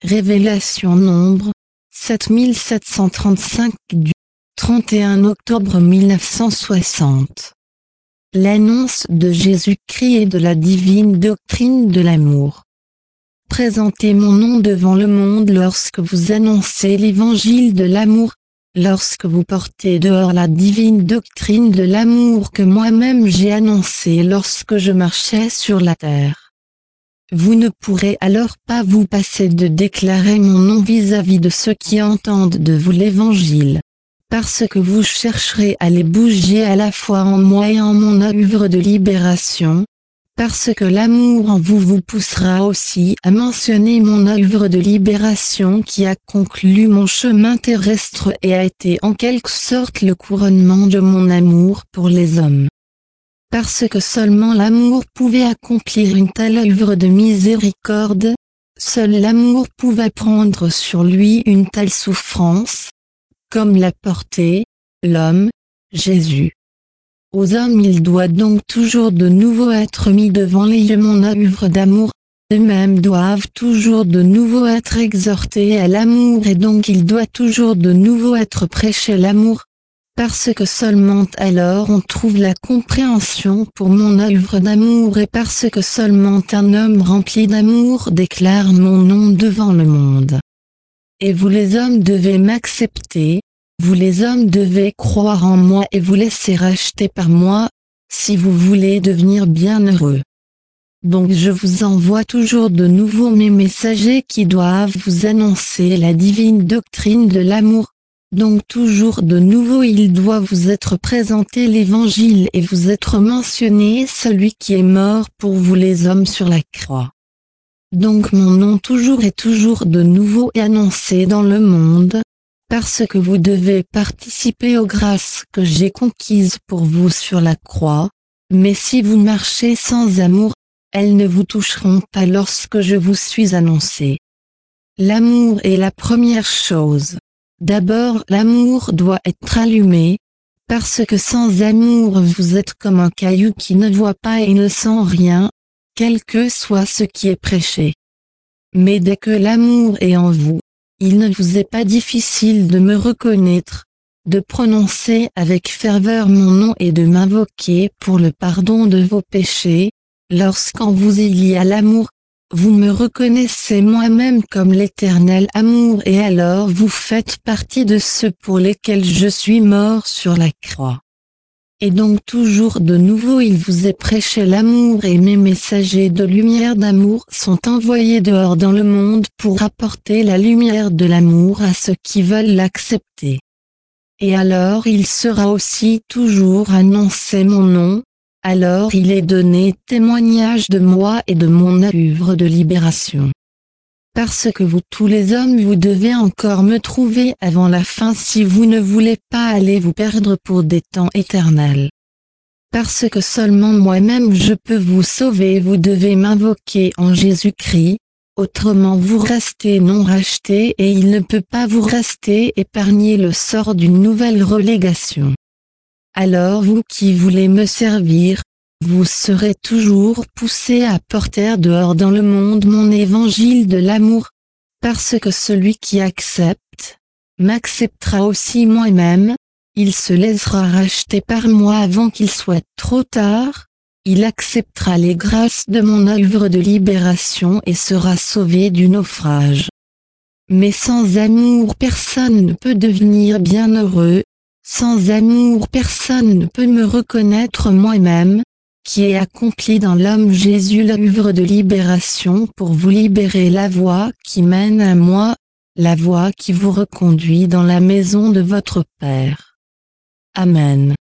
Révélation Nombre 7735 du 31 octobre 1960. L'annonce de Jésus-Christ et de la divine doctrine de l'amour. Présentez mon nom devant le monde lorsque vous annoncez l'évangile de l'amour, lorsque vous portez dehors la divine doctrine de l'amour que moi-même j'ai annoncée lorsque je marchais sur la terre. Vous ne pourrez alors pas vous passer de déclarer mon nom vis-à-vis de ceux qui entendent de vous l'évangile, parce que vous chercherez à les bouger à la fois en moi et en mon œuvre de libération, parce que l'amour en vous vous poussera aussi à mentionner mon œuvre de libération qui a conclu mon chemin terrestre et a été en quelque sorte le couronnement de mon amour pour les hommes. Parce que seulement l'amour pouvait accomplir une telle œuvre de miséricorde, seul l'amour pouvait prendre sur lui une telle souffrance, comme l'a porté l'homme, Jésus. Aux hommes il doit donc toujours de nouveau être mis devant les yeux mon œuvre d'amour, eux-mêmes doivent toujours de nouveau être exhortés à l'amour et donc il doit toujours de nouveau être prêché l'amour, parce que seulement alors on trouve la compréhension pour mon œuvre d'amour et parce que seulement un homme rempli d'amour déclare mon nom devant le monde. Et vous les hommes devez m'accepter, vous les hommes devez croire en moi et vous laisser racheter par moi, si vous voulez devenir bienheureux. Donc je vous envoie toujours de nouveau mes messagers qui doivent vous annoncer la divine doctrine de l'amour. Donc toujours de nouveau il doit vous être présenté l'évangile et vous être mentionné celui qui est mort pour vous les hommes sur la croix. Donc mon nom toujours et toujours de nouveau est annoncé dans le monde, parce que vous devez participer aux grâces que j'ai conquises pour vous sur la croix, mais si vous marchez sans amour, elles ne vous toucheront pas lorsque je vous suis annoncé. L'amour est la première chose. D'abord l'amour doit être allumé, parce que sans amour vous êtes comme un caillou qui ne voit pas et ne sent rien, quel que soit ce qui est prêché. Mais dès que l'amour est en vous, il ne vous est pas difficile de me reconnaître, de prononcer avec ferveur mon nom et de m'invoquer pour le pardon de vos péchés, lorsqu'en vous il y a l'amour. Vous me reconnaissez moi-même comme l'éternel amour et alors vous faites partie de ceux pour lesquels je suis mort sur la croix. Et donc toujours de nouveau il vous est prêché l'amour et mes messagers de lumière d'amour sont envoyés dehors dans le monde pour apporter la lumière de l'amour à ceux qui veulent l'accepter. Et alors il sera aussi toujours annoncé mon nom. Alors il est donné témoignage de moi et de mon œuvre de libération. Parce que vous tous les hommes vous devez encore me trouver avant la fin si vous ne voulez pas aller vous perdre pour des temps éternels. Parce que seulement moi-même je peux vous sauver et vous devez m'invoquer en Jésus-Christ, autrement vous restez non racheté et il ne peut pas vous rester épargner le sort d'une nouvelle relégation. Alors vous qui voulez me servir, vous serez toujours poussés à porter dehors dans le monde mon évangile de l'amour, parce que celui qui accepte, m'acceptera aussi moi-même, il se laissera racheter par moi avant qu'il soit trop tard, il acceptera les grâces de mon œuvre de libération et sera sauvé du naufrage. Mais sans amour personne ne peut devenir bienheureux. Sans amour personne ne peut me reconnaître moi-même, qui ai accompli dans l'homme Jésus l'œuvre de libération pour vous libérer la voie qui mène à moi, la voie qui vous reconduit dans la maison de votre Père. Amen.